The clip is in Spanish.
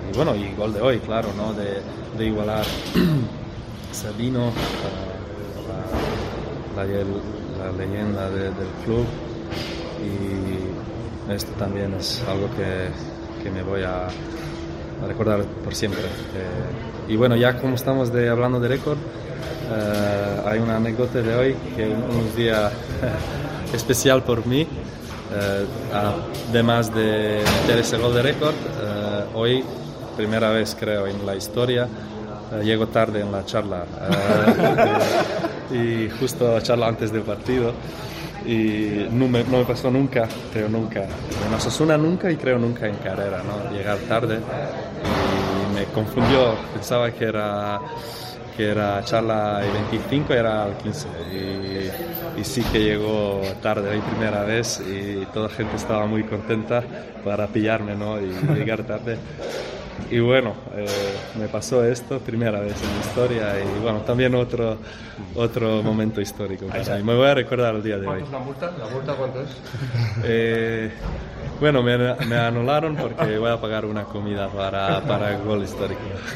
bueno, y gol de hoy, claro, ¿no? De igualar Sabino, la leyenda del club, y esto también es algo que me voy a recordar por siempre. Y bueno, ya como estamos hablando de récord, hay una anécdota de hoy que un día especial por mí. Además de meter ese gol de récord, hoy, primera vez creo en la historia, llego tarde en la charla, y justo la charla antes del partido, y no me pasó nunca, creo nunca, en Osasuna nunca y creo nunca en carrera, ¿no? Llegar tarde, y me confundió, pensaba que era charla el 25, era el 15, y sí que llegó tarde la primera vez, y toda la gente estaba muy contenta para pillarme, ¿no? Y llegar tarde. Y bueno, me pasó esto, primera vez en la historia, y bueno, también otro momento histórico para mí. Me voy a recordar el día de hoy. ¿Cuánto es la multa? ¿La multa cuánto es? Bueno, me anularon porque voy a pagar una comida para el gol histórico.